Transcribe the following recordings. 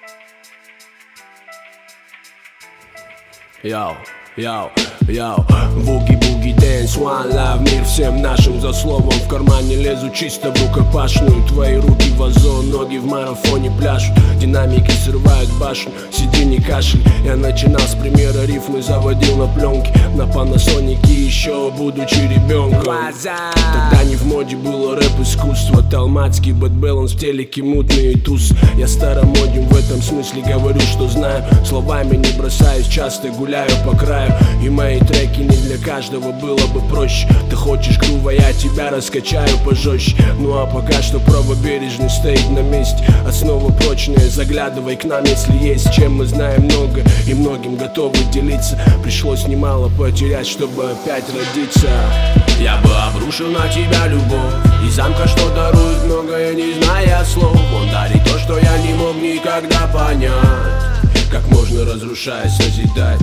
Йоу, йоу, йоу. Буги-буги dance, one love, мир всем нашим. За словом в кармане лезу чисто в рукопашную. Твои руки в озон, ноги в марафоне пляшут. Динамики срывают башню, сиди не кашель. Я начинал с примера рифмы, заводил на пленке. На Панасонике еще будучи ребенком. Тогда не в моде было рэп-искусство. Талмацкий бэт-бэланс в телеке, мутные тусы. Я старомоден в этом смысле, говорю, что знаю. Словами не бросаюсь, часто гуляю по краю. И мои треки не для каждого, было бы проще. Ты хочешь грува, я тебя раскачаю пожестче. Ну а пока что правобережный стоит на месте. Основа прочная, заглядывай к нам, если есть. Чем мы знаем много и многим готовы делиться. Пришлось немало потерять, чтобы опять родиться. Я бы обрушил на тебя любовь из замка, что дарует многое, не зная слов. Он дарит то, что я не мог никогда понять. Как можно, разрушая, созидать?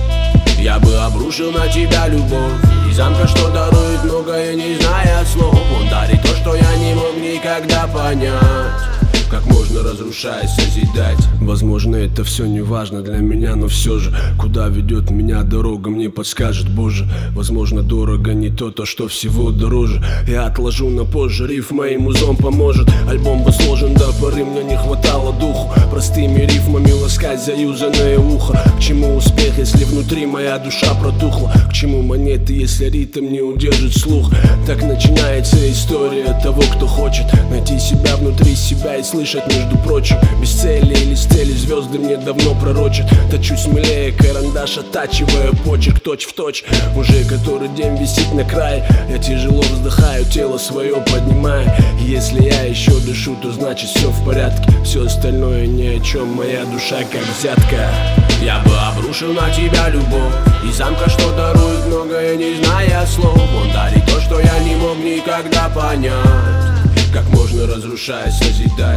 Я бы обрушил на тебя любовь из замка, что дарует многое, не зная слов. Он дарит то, что я не мог никогда понять. Как можно, разрушая, созидать? Возможно, это все не важно для меня, но все же куда ведет меня дорога, мне подскажет Боже. Возможно, дорого не то, что всего дороже. Я отложу на позже, риф моим узом поможет. Альбом бы сложен до поры, мне не хватало духу простыми рифмами ласкать заюзанное ухо. К чему успех, если внутри моя душа протухла? К чему монеты, если ритм не удержит слух? Так начинается история того, кто хочет найти себя внутри себя и слышать, между прочим. Без цели или с цели звезды мне давно пророчат. Точу смелее карандаш, оттачивая почерк точь в точь. Уже который день висит на крае. Я тяжело вздыхаю, тело свое поднимая. И если я еще дышу, то значит все в порядке. Все остальное ни о чем, моя душа как взятка. Я бы обрушил на тебя любовь из замка, что дарует многое, не зная слов. Он дарит то, что я не мог никогда понять. Как можно, разрушая, созидать?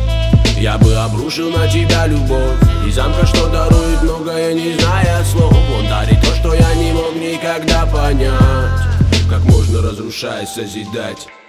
Я бы обрушил на тебя любовь из замка, что дарует многое, не зная слов. Он дарит то, что я не мог никогда понять. Как можно, разрушая, созидать?